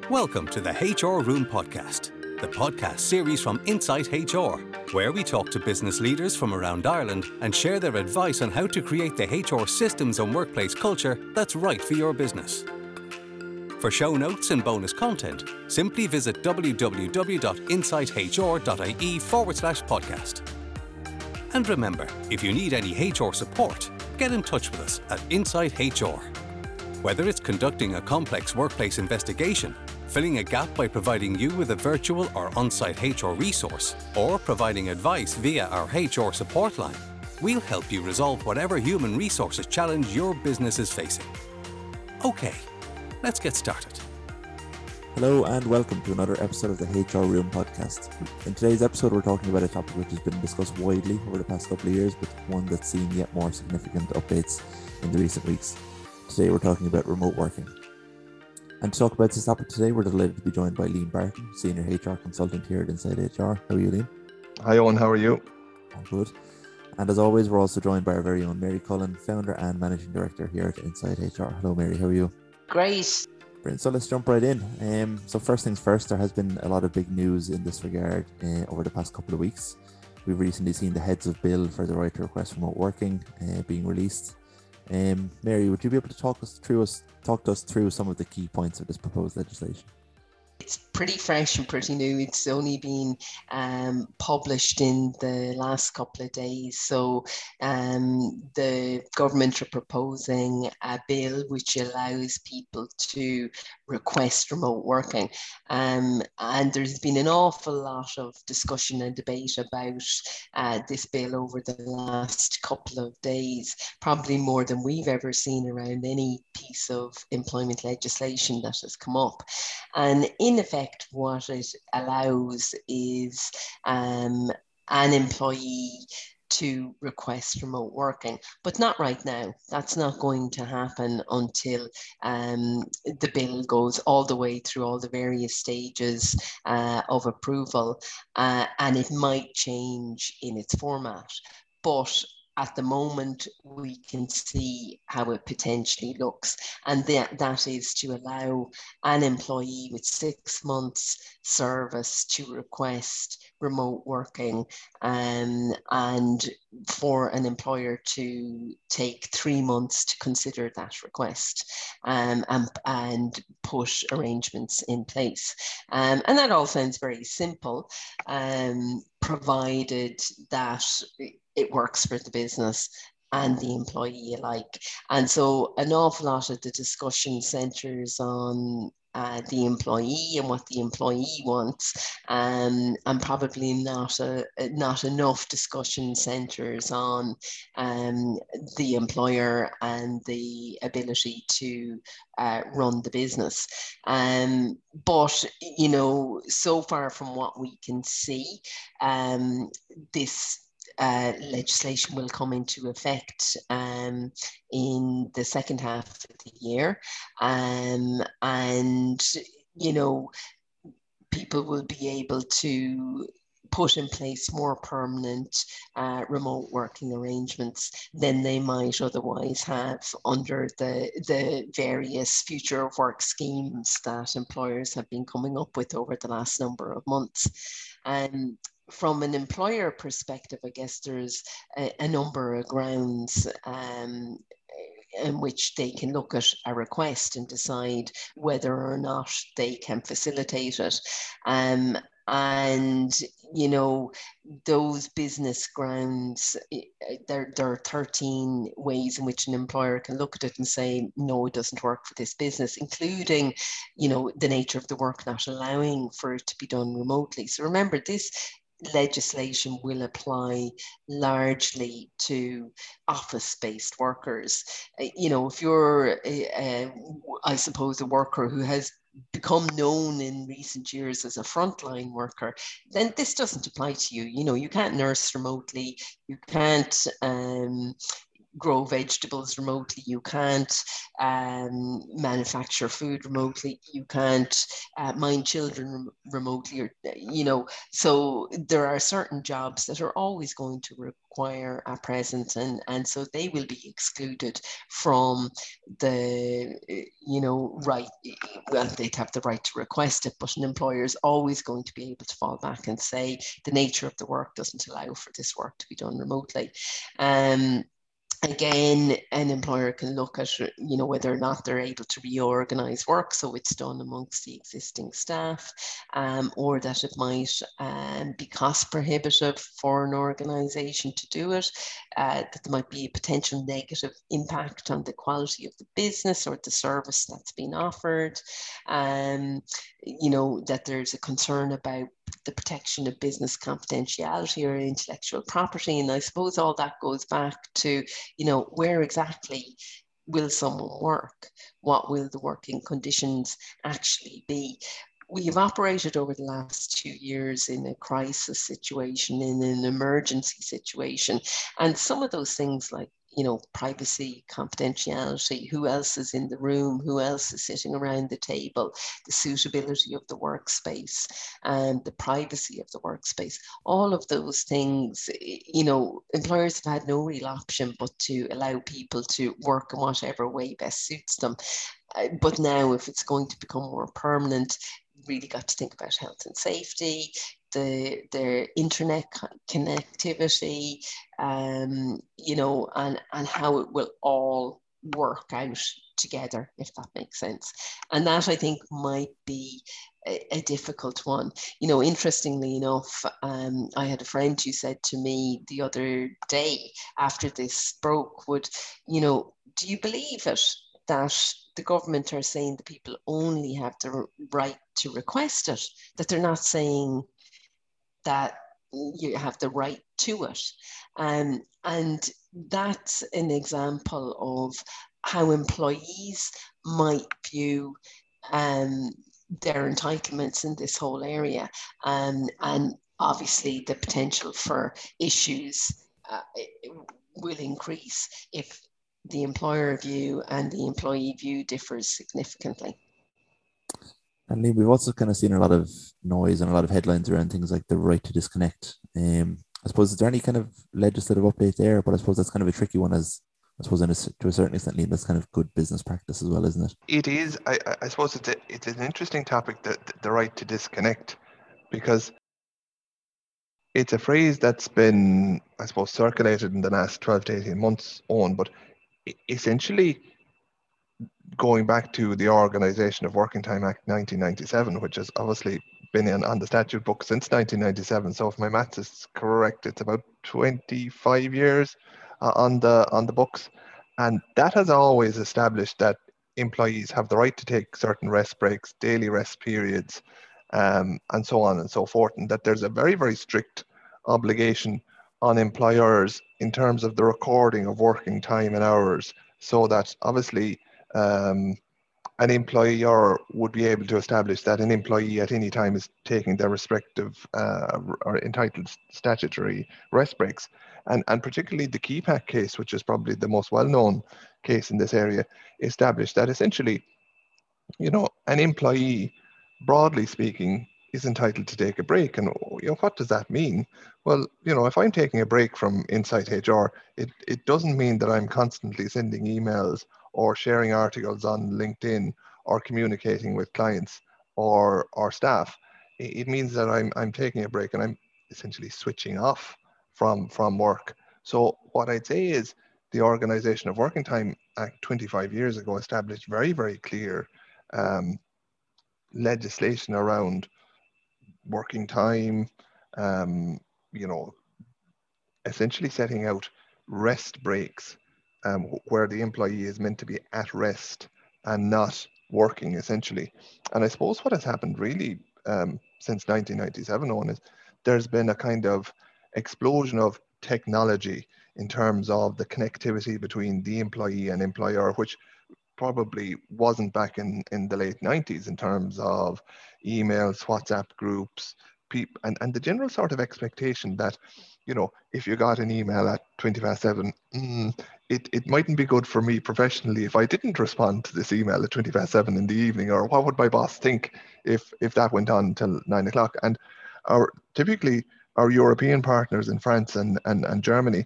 Welcome to the HR Room Podcast, the podcast series from Insight HR, where we talk to business leaders from around Ireland and share their advice on how to create the HR systems and workplace culture that's right for your business. For show notes and bonus content, simply visit www.insighthr.ie/podcast. And remember, if you need any HR support, get in touch with us at Insight HR. Whether it's conducting a complex workplace investigation, filling a gap by providing you with a virtual or on-site HR resource, or providing advice via our HR support line, we'll help you resolve whatever human resources challenge your business is facing. Okay, let's get started. Hello and welcome to another episode of the HR Room Podcast. In today's episode, we're talking about a topic which has been discussed widely over the past couple of years, but one that's seen yet more significant updates in the recent weeks. Today, we're talking about remote working. And to talk about this topic today, we're delighted to be joined by Liam Barton, Senior HR Consultant here at Insight HR. How are you, Liam? Hi, Owen. How are you? I'm good. And as always, we're also joined by our very own Mary Cullen, Founder and Managing Director here at Insight HR. Hello, Mary. How are you? Great. Brilliant. So let's jump right in. So first things first, there has been a lot of big news in this regard over the past couple of weeks. We've recently seen the heads of bill for the right to request remote working being released. Mary, would you be able to talk us through some of the key points of this proposed legislation? It's pretty fresh and pretty new. It's only been published in the last couple of days. So the government are proposing a bill which allows people to request remote working. And there's been an awful lot of discussion and debate about this bill over the last couple of days, probably more than we've ever seen around any piece of employment legislation that has come up. And in effect, what it allows is an employee to request remote working, but not right now. That's not going to happen until the bill goes all the way through all the various stages of approval, and it might change in its format. But at the moment, we can see how it potentially looks, and that is to allow an employee with 6 months service to request remote working, and for an employer to take 3 months to consider that request and put arrangements in place. And that all sounds very simple, provided that it works for the business and the employee alike. And so an awful lot of the discussion centres on the employee and what the employee wants, and probably not enough discussion centres on the employer and the ability to run the business. But, you know, so far from what we can see, this legislation will come into effect in the second half of the year, and you know, people will be able to put in place more permanent remote working arrangements than they might otherwise have under the various future of work schemes that employers have been coming up with over the last number of months. From an employer perspective, I guess there's a number of grounds in which they can look at a request and decide whether or not they can facilitate it. And, you know, those business grounds, there are 13 ways in which an employer can look at it and say, no, it doesn't work for this business, including, you know, the nature of the work not allowing for it to be done remotely. So remember, this legislation will apply largely to office-based workers. You know, if you're, I suppose, a worker who has become known in recent years as a frontline worker, then this doesn't apply to you. You know, you can't nurse remotely, you can't grow vegetables remotely, you can't manufacture food remotely, you can't mind children remotely, or so there are certain jobs that are always going to require a presence, and so they will be excluded from the right. Well, they'd have the right to request it, but an employer is always going to be able to fall back and say the nature of the work doesn't allow for this work to be done remotely. Again, an employer can look at, whether or not they're able to reorganize work so it's done amongst the existing staff, or that it might be cost prohibitive for an organization to do it, that there might be a potential negative impact on the quality of the business or the service that's been offered, that there's a concern about the protection of business confidentiality or intellectual property. And I suppose all that goes back to, where exactly will someone work? What will the working conditions actually be? We have operated over the last 2 years in a crisis situation, in an emergency situation. And some of those things like, privacy, confidentiality, who else is in the room, who else is sitting around the table, the suitability of the workspace, and the privacy of the workspace. All of those things, employers have had no real option but to allow people to work in whatever way best suits them. But now, if it's going to become more permanent, really got to think about health and safety, the internet connectivity, and how it will all work out together, if that makes sense. And that, I think, might be a difficult one. Interestingly enough, I had a friend who said to me the other day after this broke, do you believe it, that the government are saying the people only have the right to request it, that they're not saying that you have the right to it. And that's an example of how employees might view their entitlements in this whole area. And obviously the potential for issues will increase if the employer view and the employee view differs significantly. And Liam, we've also kind of seen a lot of noise and a lot of headlines around things like the right to disconnect. I suppose, is there any kind of legislative update there? But I suppose that's kind of a tricky one, as I suppose to a certain extent, Liam, that's kind of good business practice as well, isn't it? It is. I suppose it's an interesting topic, the right to disconnect, because it's a phrase that's been, I suppose, circulated in the last 12 to 18 months on, but essentially going back to the Organisation of Working Time Act 1997, which has obviously been on the statute book since 1997. So if my maths is correct, it's about 25 years on the books. And that has always established that employees have the right to take certain rest breaks, daily rest periods, and so on and so forth. And that there's a very, very strict obligation on employers in terms of the recording of working time and hours, so that obviously an employer would be able to establish that an employee at any time is taking their respective or entitled statutory rest breaks. And particularly the KEPAC case, which is probably the most well-known case in this area, established that essentially, an employee, broadly speaking, is entitled to take a break. And what does that mean? Well, if I'm taking a break from inside HR, it doesn't mean that I'm constantly sending emails or sharing articles on LinkedIn or communicating with clients or staff. It means that I'm taking a break and I'm essentially switching off from work. So what I'd say is the Organisation of Working Time Act 25 years ago established very, very clear legislation around working time, essentially setting out rest breaks where the employee is meant to be at rest and not working, essentially. And I suppose what has happened really since 1997 on is there's been a kind of explosion of technology in terms of the connectivity between the employee and employer, which probably wasn't back in the late 90s in terms of emails, WhatsApp groups, and the general sort of expectation that, if you got an email at 20 past 7, it mightn't be good for me professionally if I didn't respond to this email at 7 in the evening, or what would my boss think if that went on until 9 o'clock? And typically our European partners in France and Germany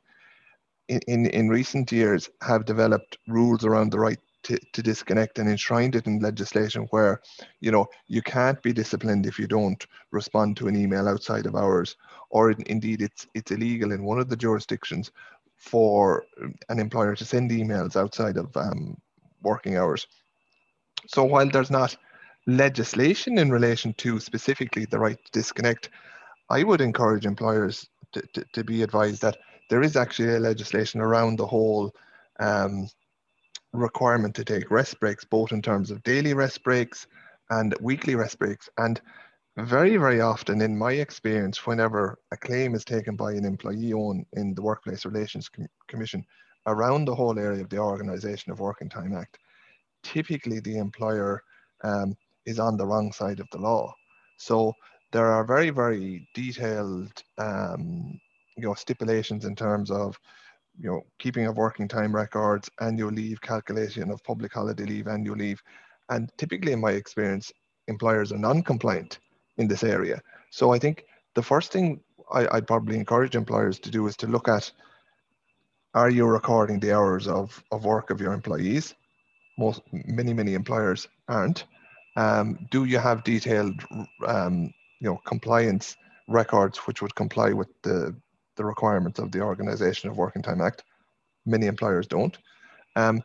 in recent years have developed rules around the right to disconnect and enshrined it in legislation where, you can't be disciplined if you don't respond to an email outside of hours, or indeed it's illegal in one of the jurisdictions for an employer to send emails outside of working hours. So while there's not legislation in relation to specifically the right to disconnect, I would encourage employers to be advised that there is actually a legislation around the whole requirement to take rest breaks, both in terms of daily rest breaks and weekly rest breaks. And very, very often, in my experience, whenever a claim is taken by an employee in the Workplace Relations Commission around the whole area of the Organisation of Working Time Act, typically the employer is on the wrong side of the law. So there are very, very detailed stipulations in terms of keeping of working time records, annual leave, calculation of public holiday leave, annual leave. And typically, in my experience, employers are non-compliant in this area. So I think the first thing I'd probably encourage employers to do is to look at, are you recording the hours of work of your employees? Many employers aren't. Do you have detailed compliance records which would comply with the requirements of the Organisation of Working Time Act? Many employers don't. And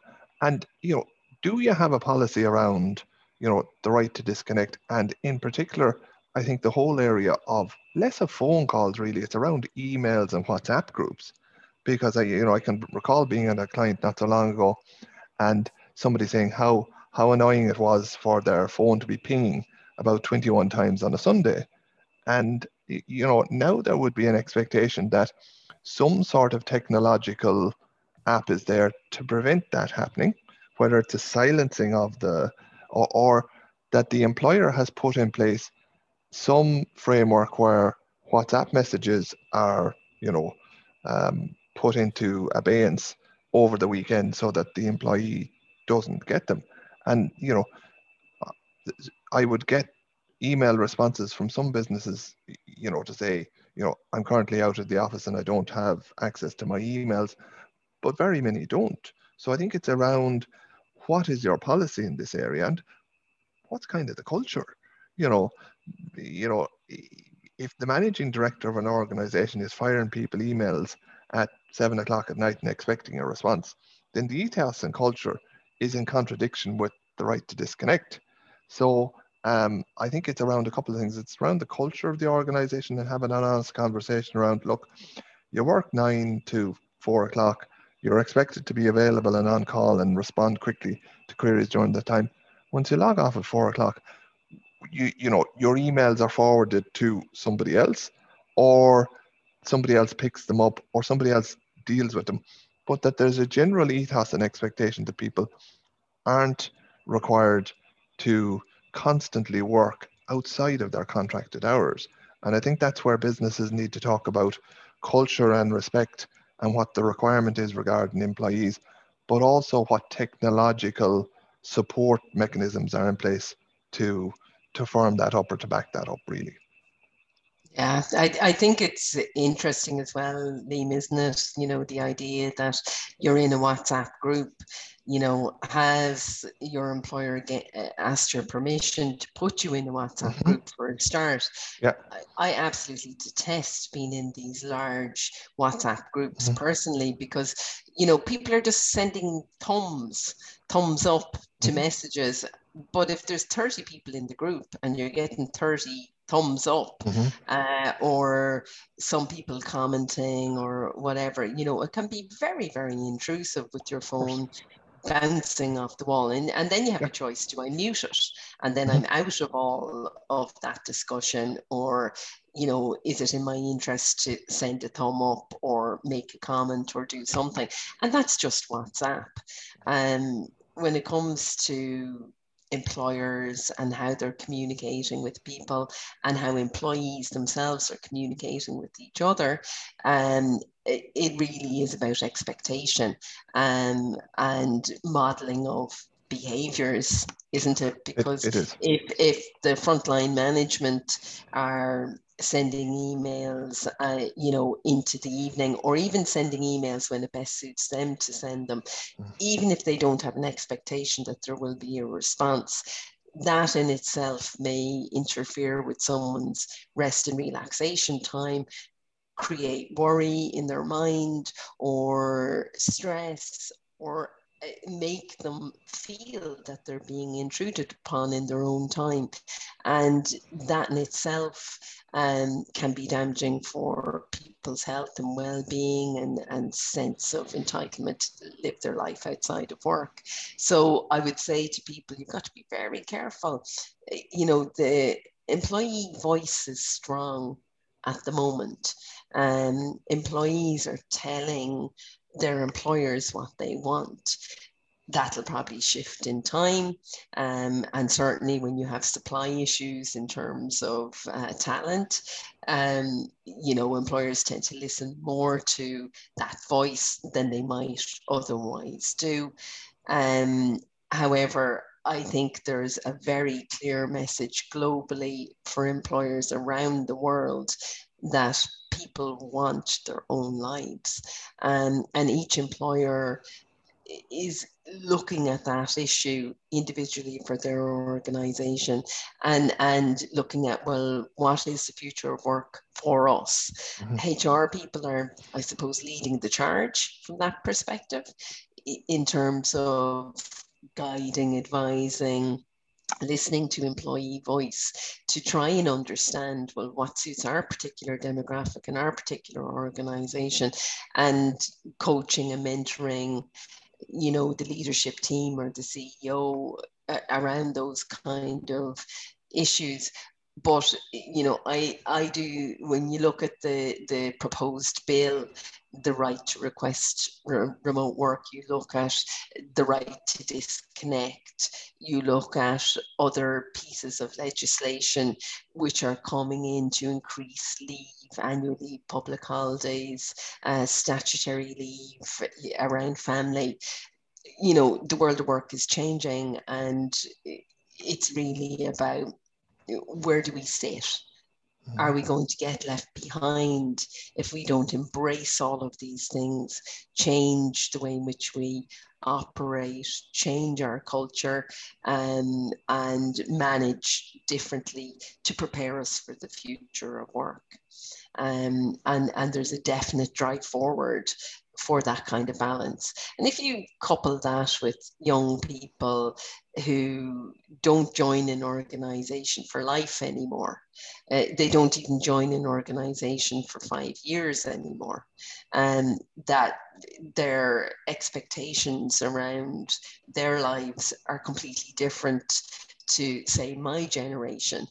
do you have a policy around the right to disconnect? And in particular, I think the whole area of less of phone calls, really, it's around emails and WhatsApp groups. Because I can recall being on a client not so long ago, and somebody saying how annoying it was for their phone to be pinging about 21 times on a Sunday. And now there would be an expectation that some sort of technological app is there to prevent that happening, whether it's a silencing of or that the employer has put in place some framework where WhatsApp messages are, put into abeyance over the weekend so that the employee doesn't get them. And, I would get email responses from some businesses, to say, I'm currently out of the office and I don't have access to my emails, but very many don't. So I think it's around, what is your policy in this area, and what's kind of the culture? If the managing director of an organization is firing people emails at 7 o'clock at night and expecting a response, then the ethos and culture is in contradiction with the right to disconnect. So I think it's around a couple of things. It's around the culture of the organization and having an honest conversation around, look, you work 9 to 4 o'clock, you're expected to be available and on call and respond quickly to queries during that time. Once you log off at 4 o'clock, your emails are forwarded to somebody else, or somebody else picks them up, or somebody else deals with them. But that there's a general ethos and expectation that people aren't required to constantly work outside of their contracted hours. And I think that's where businesses need to talk about culture and respect and what the requirement is regarding employees, but also what technological support mechanisms are in place to firm that up or to back that up, really. Yeah, I think it's interesting as well, Liam, isn't it? The idea that you're in a WhatsApp group, has your employer asked your permission to put you in a WhatsApp group for a start? Yeah. I absolutely detest being in these large WhatsApp groups personally, because, people are just sending thumbs up to messages. But if there's 30 people in the group and you're getting 30 thumbs up, or some people commenting or whatever, it can be very, very intrusive with your phone bouncing off the wall. And then you have a choice: do I mute it and then I'm out of all of that discussion, or is it in my interest to send a thumb up or make a comment or do something? And that's just WhatsApp. When it comes to employers and how they're communicating with people and how employees themselves are communicating with each other, it really is about expectation and modeling of behaviors, isn't it? Because it is. if the frontline management are sending emails, into the evening, or even sending emails when it best suits them to send them, even if they don't have an expectation that there will be a response, that in itself may interfere with someone's rest and relaxation time, create worry in their mind or stress, or make them feel that they're being intruded upon in their own time. And that in itself can be damaging for people's health and well-being and sense of entitlement to live their life outside of work. So I would say to people, you've got to be very careful. The employee voice is strong at the moment. Employees are telling their employers what they want. That'll probably shift in time. And certainly when you have supply issues in terms of talent, employers tend to listen more to that voice than they might otherwise do. However, I think there's a very clear message globally for employers around the world that people want their own lives. And each employer is looking at that issue individually for their organization and looking at, well, what is the future of work for us? HR people are, I suppose, leading the charge from that perspective in terms of guiding, advising, listening to employee voice to try and understand, well, what suits our particular demographic and our particular organization, and coaching and mentoring, the leadership team or the CEO around those kind of issues. But, I do, when you look at the proposed bill, the right to request remote work, you look at the right to disconnect, you look at other pieces of legislation which are coming in to increase leave, annual leave, public holidays, statutory leave around family. The world of work is changing, and it's really about, where do we sit? Are we going to get left behind if we don't embrace all of these things, change the way in which we operate, change our culture, and manage differently to prepare us for the future of work? And there's a definite drive forward for that kind of balance. And if you couple that with young people who don't join an organization for life anymore, they don't even join an organization for 5 years anymore, and that their expectations around their lives are completely different to, say, my generation,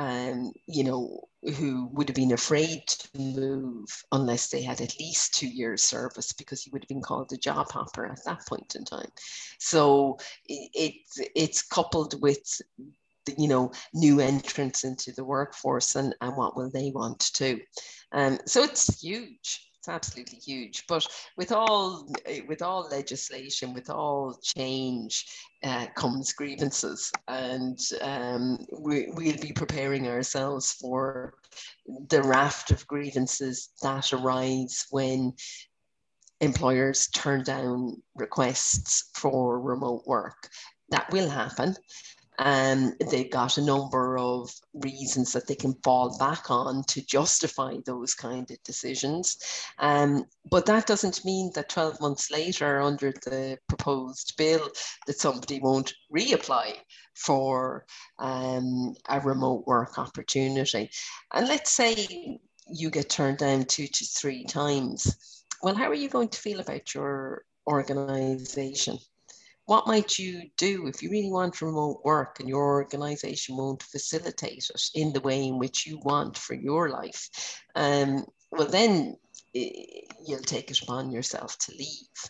who would have been afraid to move unless they had at least 2 years service, because you would have been called a job hopper at that point in time. So it's coupled with new entrants into the workforce and what will they want to. So it's huge. It's absolutely huge. But with all legislation, with all change, comes grievances, and we'll be preparing ourselves for the raft of grievances that arise when employers turn down requests for remote work. That will happen. They've got a number of reasons that they can fall back on to justify those kind of decisions. But that doesn't mean that 12 months later, under the proposed bill, that somebody won't reapply for a remote work opportunity. And let's say you get turned down 2 to 3 times. Well, how are you going to feel about your organization? What might you do if you really want remote work and your organization won't facilitate it in the way in which you want for your life? Well, then you'll take it upon yourself to leave.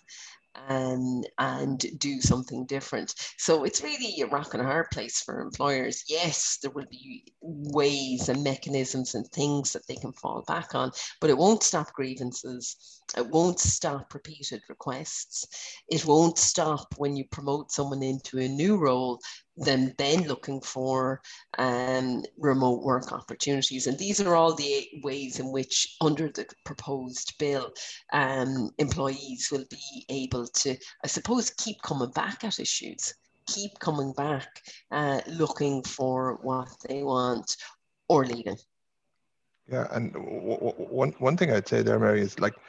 and do something different. So it's really a rock and a hard place for employers. Yes, there will be ways and mechanisms and things that they can fall back on, but it won't stop grievances. It won't stop repeated requests. It won't stop when you promote someone into a new role, them then looking for remote work opportunities. And these are all the ways in which, under the proposed bill, employees will be able to, I suppose, keep coming back at issues, keep coming back, looking for what they want or leaving. Yeah, and one thing I'd say there, Mary, is like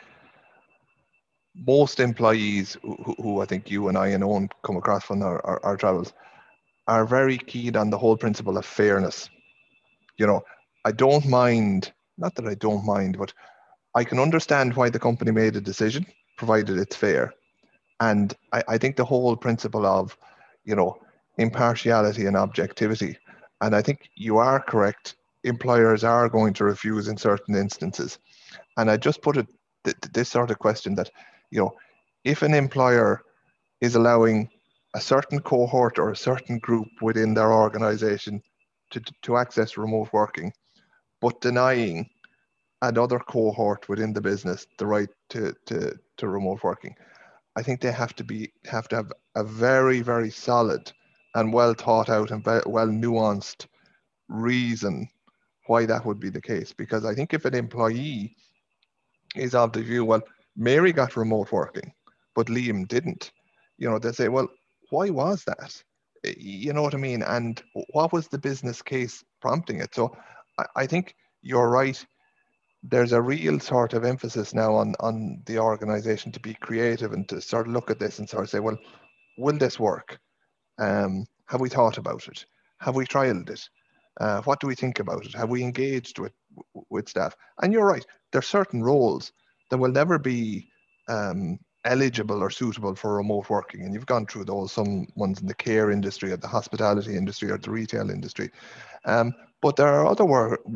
most employees who I think you and I and Owen come across from our travels are very keen on the whole principle of fairness. You know, I don't mind, not that I don't mind, but I can understand why the company made a decision, provided it's fair. And I think the whole principle of, you know, impartiality and objectivity, and I think you are correct, employers are going to refuse in certain instances. And I just put it this sort of question that, you know, if an employer is allowing a certain cohort or a certain group within their organization to access remote working, but denying another cohort within the business the right to remote working, I think they have to have a very, very solid and well thought out and well nuanced reason why that would be the case. Because I think if an employee is of the view, well, Mary got remote working, but Liam didn't, you know, they say, well, why was that? You know what I mean? And what was the business case prompting it? So I think you're right. There's a real sort of emphasis now on the organization to be creative and to sort of look at this and sort of say, well, will this work? Have we thought about it? Have we trialed it? What do we think about it? Have we engaged with staff? And you're right, there's certain roles that will never be eligible or suitable for remote working. And you've gone through those, some ones in the care industry or the hospitality industry or the retail industry. But there are other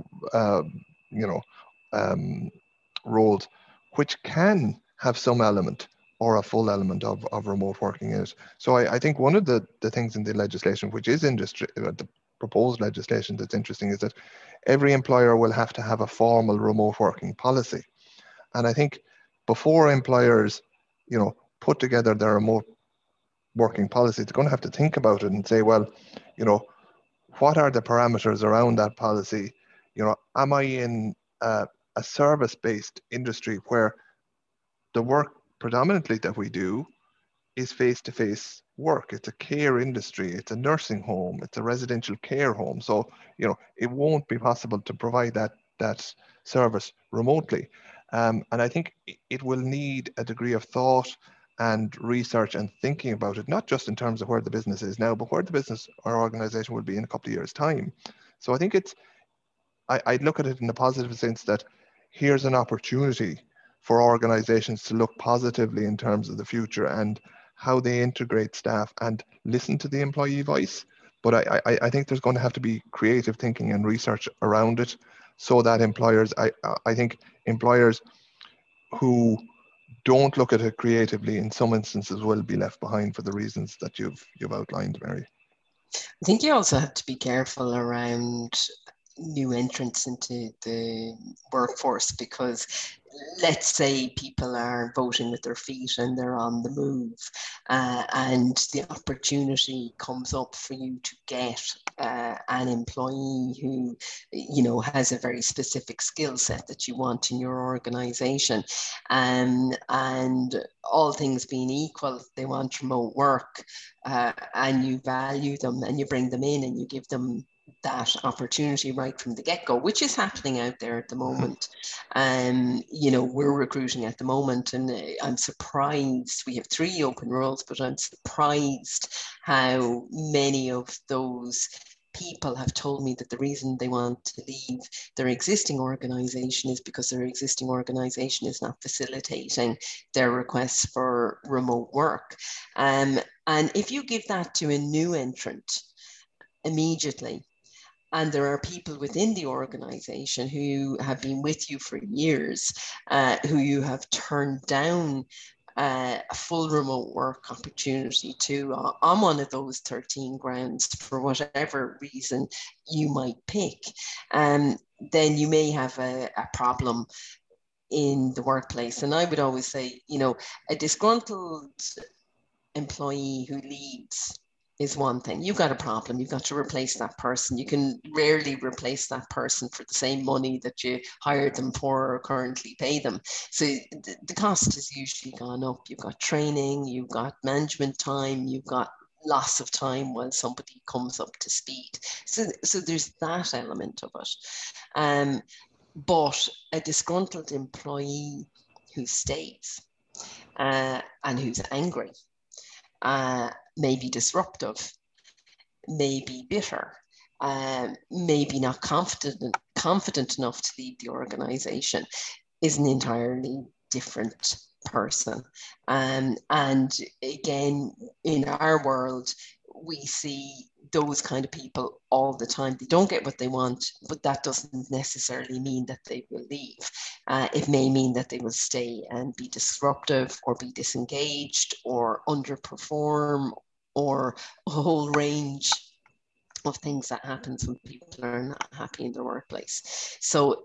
roles which can have some element or a full element of remote working in it. So I think one of the things in the legislation, which is the proposed legislation that's interesting, is that every employer will have to have a formal remote working policy. And I think before employers, you know, put together their remote working policy, they're going to have to think about it and say, well, you know, what are the parameters around that policy? You know, am I in a service-based industry where the work predominantly that we do is face-to-face work? It's a care industry, it's a nursing home, it's a residential care home. So, you know, it won't be possible to provide that service remotely. And I think it will need a degree of thought and research and thinking about it, not just in terms of where the business is now, but where the business or organization will be in a couple of years' time. So I think I'd look at it in a positive sense that here's an opportunity for organizations to look positively in terms of the future and how they integrate staff and listen to the employee voice. But I think there's going to have to be creative thinking and research around it, so that employers, I think employers who don't look at it creatively in some instances will be left behind for the reasons that you've outlined, Mary. I think you also have to be careful around new entrants into the workforce, because let's say people are voting with their feet and they're on the move, and the opportunity comes up for you to get an employee who, you know, has a very specific skill set that you want in your organization, and all things being equal, they want remote work, and you value them and you bring them in and you give them that opportunity right from the get-go, which is happening out there at the moment. You know, we're recruiting at the moment, and I'm surprised. We have 3 open roles, but I'm surprised how many of those people have told me that the reason they want to leave their existing organization is because their existing organization is not facilitating their requests for remote work. And if you give that to a new entrant immediately, and there are people within the organization who have been with you for years, who you have turned down a full remote work opportunity too on one of those 13 grounds for whatever reason you might pick, then you may have a problem in the workplace. And I would always say, a disgruntled employee who leaves is one thing. You've got a problem. You've got to replace that person. You can rarely replace that person for the same money that you hired them for or currently pay them. So the cost has usually gone up. You've got training, you've got management time, you've got loss of time while somebody comes up to speed. So there's that element of it. But a disgruntled employee who stays and who's angry, may be disruptive, may be bitter, maybe not confident enough to lead the organization, is an entirely different person. And again, in our world, we see those kind of people all the time. They don't get what they want, but that doesn't necessarily mean that they will leave. It may mean that they will stay and be disruptive or be disengaged or underperform, or a whole range of things that happens when people are not happy in their workplace. So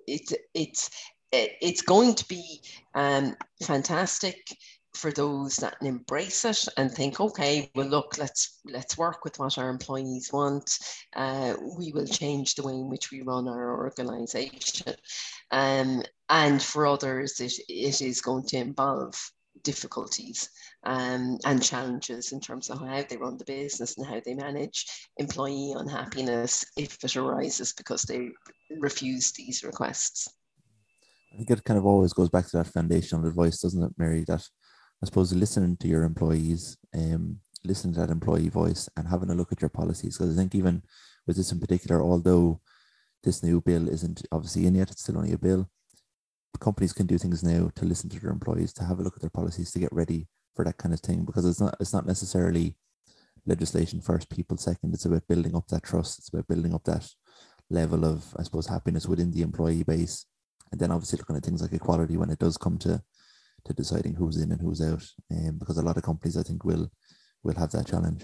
it's going to be fantastic for those that embrace it and think, okay, well, look, let's work with what our employees want. We will change the way in which we run our organization. And for others, it is going to involve difficulties and challenges in terms of how they run the business and how they manage employee unhappiness if it arises because they refuse these requests. I think it kind of always goes back to that foundational advice, doesn't it, Mary, that I suppose listening to your employees, listening to that employee voice and having a look at your policies. Because I think even with this in particular, although this new bill isn't obviously in yet, it's still only a bill, companies can do things now to listen to their employees, to have a look at their policies, to get ready for that kind of thing, because it's not necessarily legislation first, people second. It's about building up that trust. It's about building up that level of, I suppose, happiness within the employee base. And then obviously looking at things like equality when it does come to deciding who's in and who's out, because a lot of companies, I think, will have that challenge.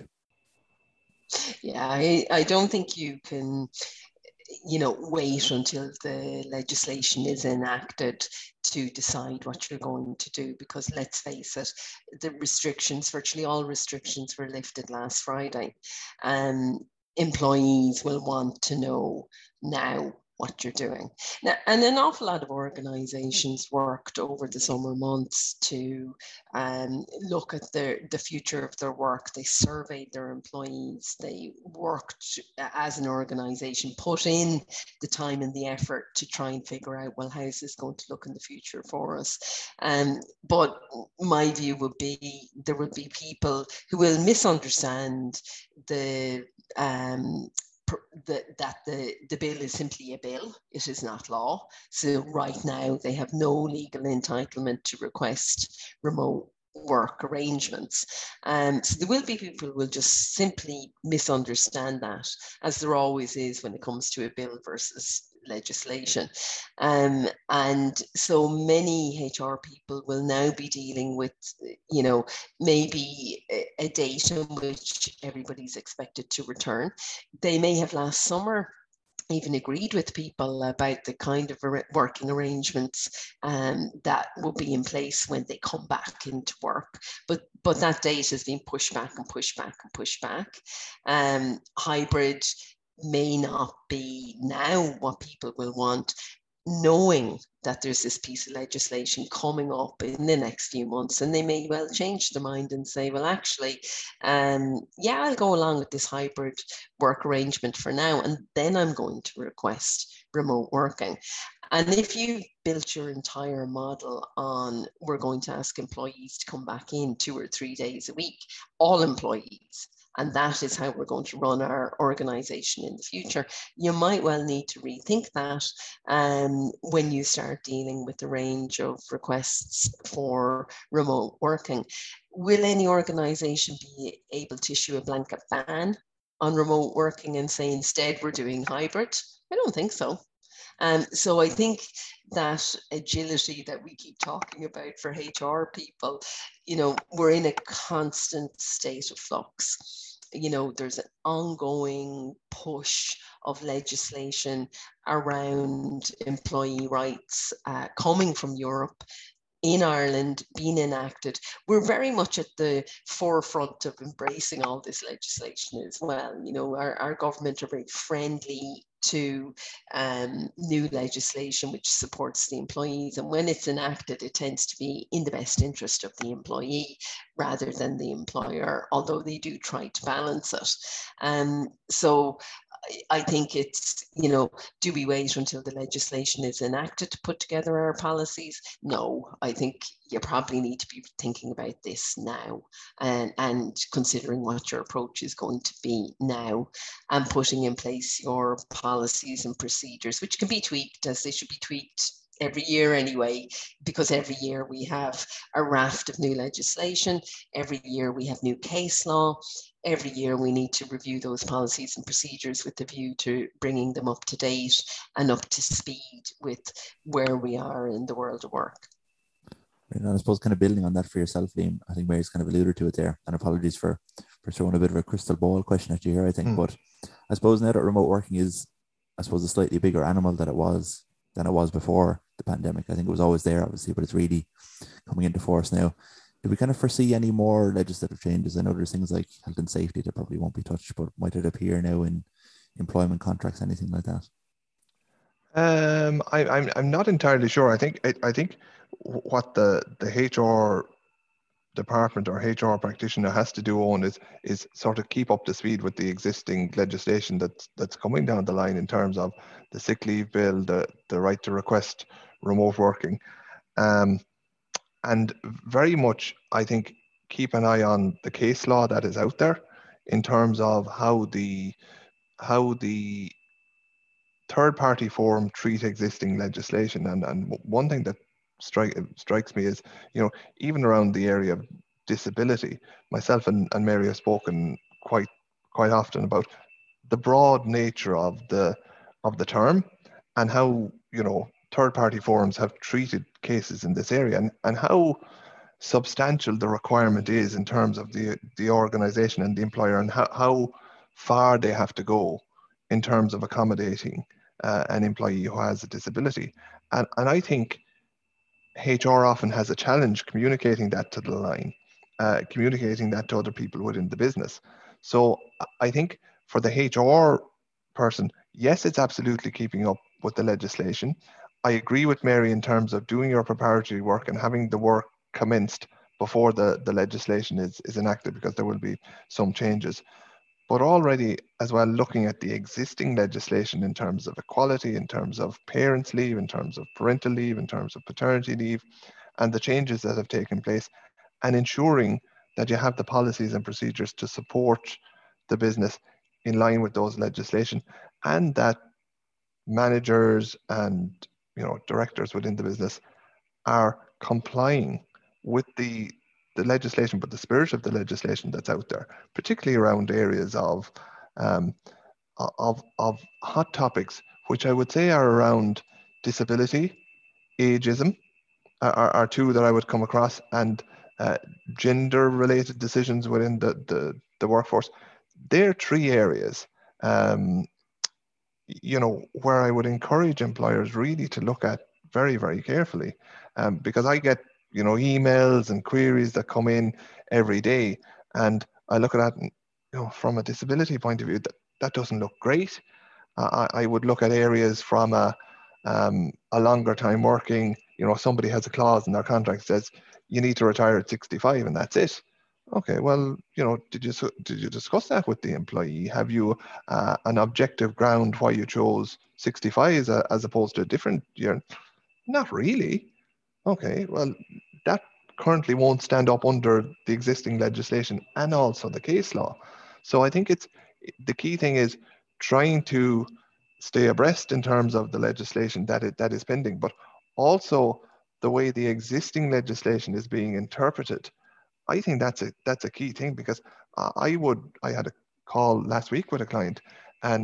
Yeah, I don't think you can, wait until the legislation is enacted to decide what you're going to do, because let's face it, the restrictions, virtually all restrictions were lifted last Friday. Employees will want to know now what you're doing. Now, and an awful lot of organizations worked over the summer months to look at the future of their work. They surveyed their employees. They worked as an organization, put in the time and the effort to try and figure out, well, how is this going to look in the future for us? But my view would be there will be people who will misunderstand that the bill is simply a bill. It is not law. So right now they have no legal entitlement to request remote work arrangements. So there will be people who will just simply misunderstand that, as there always is when it comes to a bill versus legislation. And so many HR people will now be dealing with, maybe a date on which everybody's expected to return. They may have last summer even agreed with people about the kind of working arrangements that will be in place when they come back into work. But that date has been pushed back and pushed back and pushed back. Hybrid may not be now what people will want, knowing that there's this piece of legislation coming up in the next few months, and they may well change their mind and say, well, actually, I'll go along with this hybrid work arrangement for now, and then I'm going to request remote working. And if you've built your entire model on, we're going to ask employees to come back in 2 or 3 days a week, all employees, and that is how we're going to run our organization in the future, you might well need to rethink that when you start dealing with the range of requests for remote working. Will any organization be able to issue a blanket ban on remote working and say instead we're doing hybrid? I don't think so. So I think that agility that we keep talking about for HR people, we're in a constant state of flux. There's an ongoing push of legislation around employee rights coming from Europe, in Ireland, being enacted. We're very much at the forefront of embracing all this legislation as well. Our government are very friendly to new legislation which supports the employees, and when it's enacted, it tends to be in the best interest of the employee rather than the employer, although they do try to balance it. So I think it's, do we wait until the legislation is enacted to put together our policies? No, I think you probably need to be thinking about this now and considering what your approach is going to be now, and putting in place your policies and procedures, which can be tweaked, as they should be tweaked every year anyway, because every year we have a raft of new legislation, every year we have new case law, every year we need to review those policies and procedures with the view to bringing them up to date and up to speed with where we are in the world of work. And I suppose kind of building on that for yourself, Liam, I think Mary's kind of alluded to it there, and apologies for throwing a bit of a crystal ball question at you here, I think. But I suppose now that remote working is, I suppose, a slightly bigger animal than it was before the pandemic. I think it was always there, obviously, but it's really coming into force now. Do we kind of foresee any more legislative changes? I know there's things like health and safety that probably won't be touched, but might it appear now in employment contracts, anything like that? I'm not entirely sure. I think what the HR department or HR practitioner has to do on is sort of keep up to speed with the existing legislation that's coming down the line in terms of the sick leave bill, the right to request remote working, and very much, I think, keep an eye on the case law that is out there in terms of how the third party forum treat existing legislation. And one thing that strikes me is, even around the area of disability, myself and Mary have spoken quite often about the broad nature of the term and how, third party forums have treated cases in this area, and how substantial the requirement is in terms of the organization and the employer, and how far they have to go in terms of accommodating an employee who has a disability. And I think HR often has a challenge communicating that to the line, communicating that to other people within the business. So I think for the HR person, yes, it's absolutely keeping up with the legislation. I agree with Mary in terms of doing your preparatory work and having the work commenced before the legislation is enacted, because there will be some changes. But already as well, looking at the existing legislation in terms of equality, in terms of parents' leave, in terms of parental leave, in terms of paternity leave, and the changes that have taken place, and ensuring that you have the policies and procedures to support the business in line with those legislation, and that managers and directors within the business are complying with the legislation, but the spirit of the legislation that's out there, particularly around areas of hot topics, which I would say are around disability, ageism, are two that I would come across, and gender-related decisions within the workforce. They're three areas, where I would encourage employers really to look at very, very carefully, because I get emails and queries that come in every day, and I look at that, and, from a disability point of view, that doesn't look great. I would look at areas from a longer time working. Somebody has a clause in their contract that says you need to retire at 65, and that's it. Okay, well, did you discuss that with the employee? Have you an objective ground why you chose 65 as opposed to a different year? Not really. Okay, well, that currently won't stand up under the existing legislation and also the case law. So I think the key thing is trying to stay abreast in terms of the legislation that is pending, but also the way the existing legislation is being interpreted. I think that's a key thing, because I had a call last week with a client, and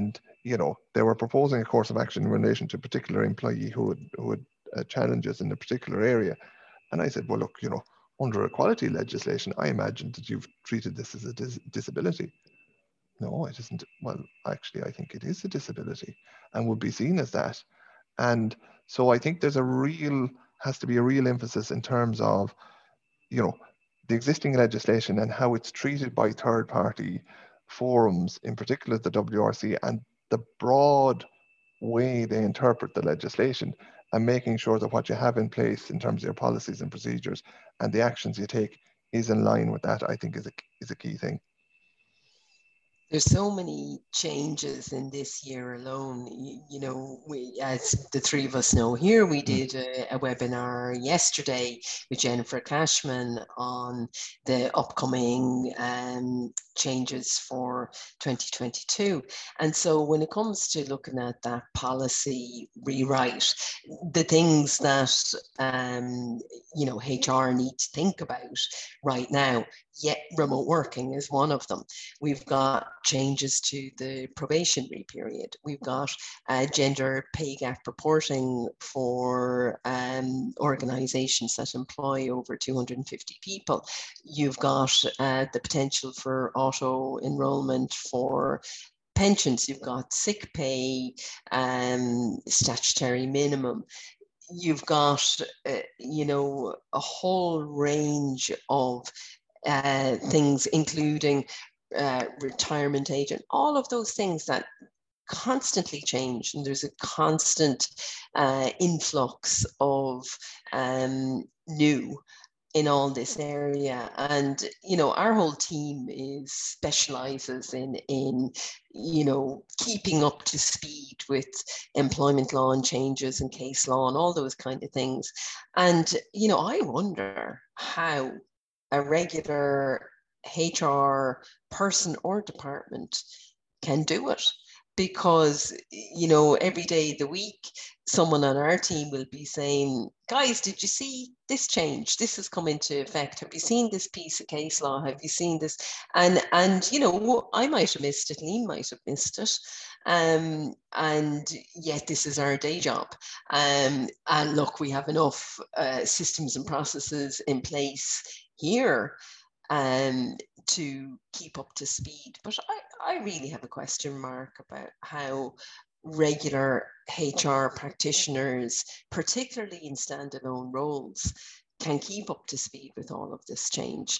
they were proposing a course of action in relation to a particular employee who had challenges in a particular area. And I said, well, look, under equality legislation, I imagine that you've treated this as a disability. No, it isn't. Well, actually, I think it is a disability and would be seen as that. And so I think has to be a real emphasis in terms of, the existing legislation and how it's treated by third party forums, in particular the WRC, and the broad way they interpret the legislation, and making sure that what you have in place in terms of your policies and procedures and the actions you take is in line with that, I think is a key thing. There's so many changes in this year alone. We, as the three of us know here, we did a webinar yesterday with Jennifer Cashman on the upcoming changes for 2022. And so when it comes to looking at that policy rewrite, the things that, HR need to think about right now, yet remote working is one of them. We've got changes to the probationary period. We've got gender pay gap reporting for organizations that employ over 250 people. You've got the potential for auto enrollment for pensions. You've got sick pay, statutory minimum. You've got, a whole range of things, including retirement age, and all of those things that constantly change, and there's a constant influx of new in all this area. And our whole team specializes in keeping up to speed with employment law and changes and case law and all those kind of things. And I wonder how a regular HR person or department can do it, because every day of the week someone on our team will be saying, guys, did you see this change? This has come into effect. Have you seen this piece of case law? Have you seen this? And I might have missed it, Liam might have missed it, and yet this is our day job. And look, we have enough systems and processes in place here to keep up to speed. But I really have a question mark about how regular HR practitioners, particularly in standalone roles, can keep up to speed with all of this change.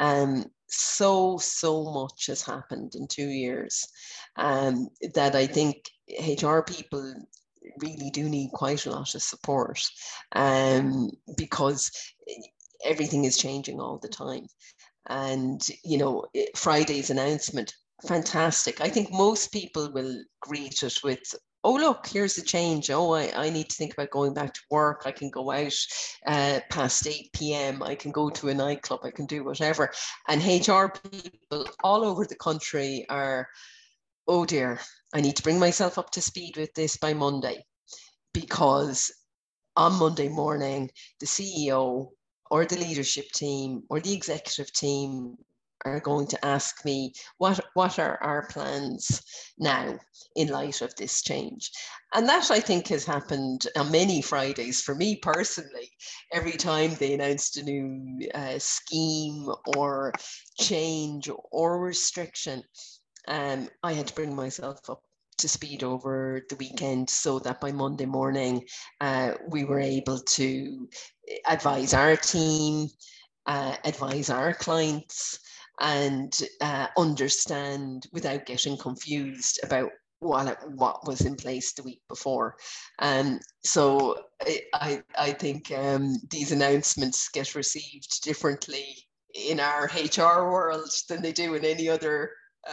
So much has happened in 2 years that I think HR people really do need quite a lot of support, because everything is changing all the time. And, Friday's announcement, fantastic. I think most people will greet it with, oh, look, here's the change. Oh, I need to think about going back to work. I can go out past 8 p.m. I can go to a nightclub. I can do whatever. And HR people all over the country are, oh dear, I need to bring myself up to speed with this by Monday, because on Monday morning, the CEO or the leadership team or the executive team are going to ask me, what are our plans now in light of this change? And that, I think, has happened on many Fridays for me personally. Every time they announced a new scheme or change or restriction, I had to bring myself up to speed over the weekend so that by Monday morning we were able to advise our team, advise our clients, and understand without getting confused about what was in place the week before. So I think these announcements get received differently in our HR world than they do in any other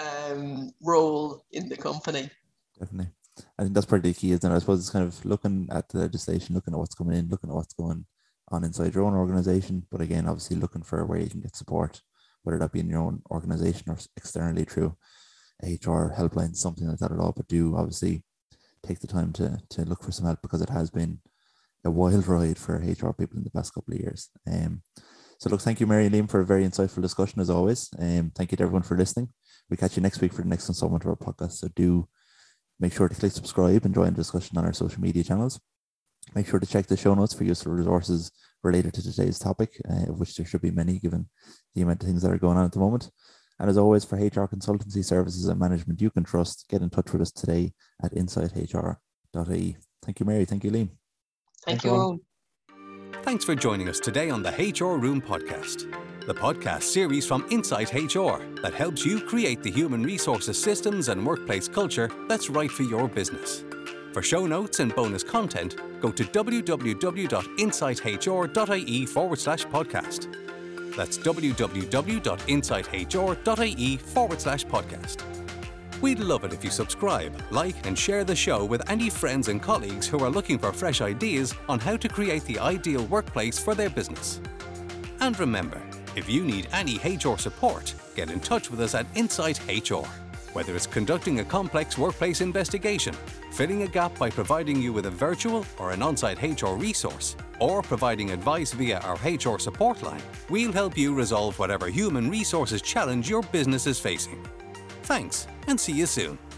role in the company. Definitely. I think that's pretty key, isn't it? I suppose it's kind of looking at the legislation, looking at what's coming in, looking at what's going on inside your own organization, but again, obviously looking for where you can get support, whether that be in your own organization or externally through HR helpline, something like that at all. But do obviously take the time to look for some help, because it has been a wild ride for HR people in the past couple of years. So look, thank you, Mary and Liam, for a very insightful discussion as always. Thank you to everyone for listening. We'll catch you next week for the next installment of our podcast. So do Make sure to click subscribe and join the discussion on our social media channels. Make sure to check the show notes for useful resources related to today's topic, of which there should be many given the amount of things that are going on at the moment. And as always, for HR consultancy services and management you can trust, get in touch with us today at insighthr.ie. Thank you, Mary. Thank you, Liam. Thank you, Owen. Thanks for joining us today on the HR Room podcast, the podcast series from Insight HR that helps you create the human resources systems and workplace culture that's right for your business. For show notes and bonus content, go to www.insighthr.ie/podcast. That's www.insighthr.ie/podcast. We'd love it if you subscribe, like, and share the show with any friends and colleagues who are looking for fresh ideas on how to create the ideal workplace for their business. And remember, if you need any HR support, get in touch with us at Insight HR. Whether it's conducting a complex workplace investigation, filling a gap by providing you with a virtual or an on-site HR resource, or providing advice via our HR support line, we'll help you resolve whatever human resources challenge your business is facing. Thanks, and see you soon.